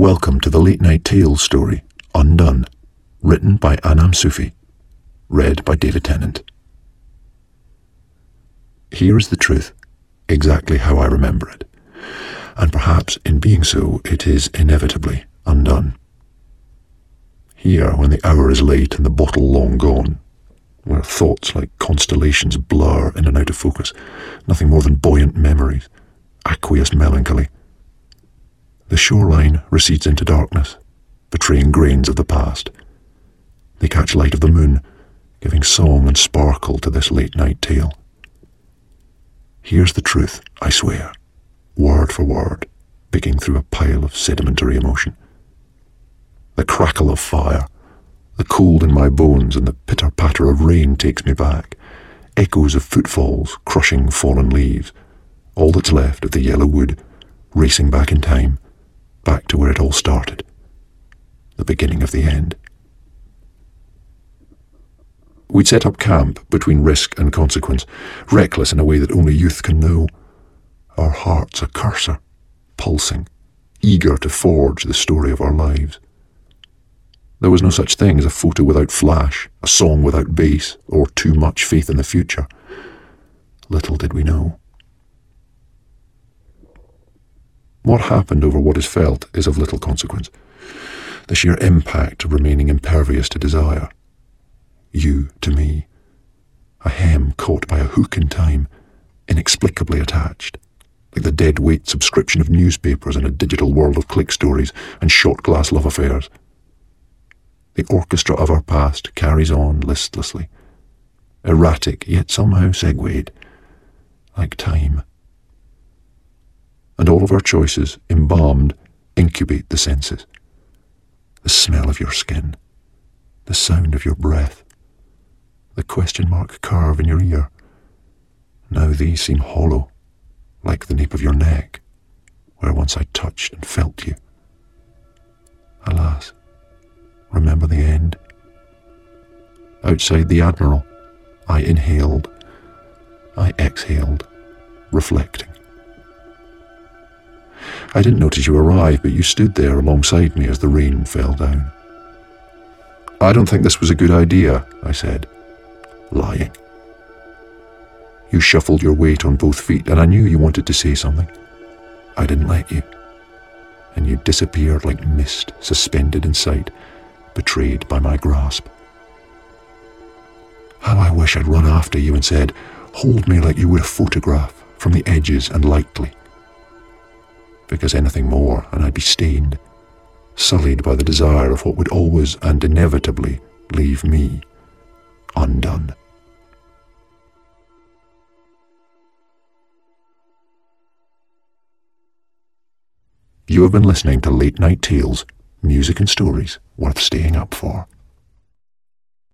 Welcome to the Late Night Tales story, Undone, written by Anam Sufi, read by David Tennant. Here is the truth, exactly how I remember it, and perhaps in being so it is inevitably undone. Here, when the hour is late and the bottle long gone, where thoughts like constellations blur in and out of focus, nothing more than buoyant memories, aqueous melancholy. The shoreline recedes into darkness, betraying grains of the past. They catch light of the moon, giving song and sparkle to this late night tale. Here's the truth, I swear, word for word, picking through a pile of sedimentary emotion. The crackle of fire, the cold in my bones, and the pitter-patter of rain takes me back. Echoes of footfalls crushing fallen leaves. All that's left of the yellow wood, racing back in time, back to where it all started. The beginning of the end. We'd set up camp between risk and consequence, reckless in a way that only youth can know. Our hearts a cursor, pulsing, eager to forge the story of our lives. There was no such thing as a photo without flash, a song without bass, or too much faith in the future. Little did we know. What happened over what is felt is of little consequence. The sheer impact of remaining impervious to desire. You to me, a hem caught by a hook in time, inexplicably attached, like the dead weight subscription of newspapers in a digital world of click stories and shot-glass love affairs. The orchestra of our past carries on listlessly, erratic yet somehow segued, like time. And all of our choices, embalmed, incubate the senses. The smell of your skin, the sound of your breath, the question mark curve in your ear. Now these seem hollow, like the nape of your neck, where once I touched and felt you. Alas, remember the end? Outside the Admiral, I inhaled, I exhaled, reflecting. I didn't notice you arrive, but you stood there alongside me as the rain fell down. I don't think this was a good idea, I said, lying. You shuffled your weight on both feet, and I knew you wanted to say something. I didn't let you, and you disappeared like mist suspended in sight, betrayed by my grasp. How I wish I'd run after you and said, "Hold me like you would a photograph, from the edges and lightly." Because anything more and I'd be stained, sullied by the desire of what would always and inevitably leave me undone. You have been listening to Late Night Tales, music and stories worth staying up for.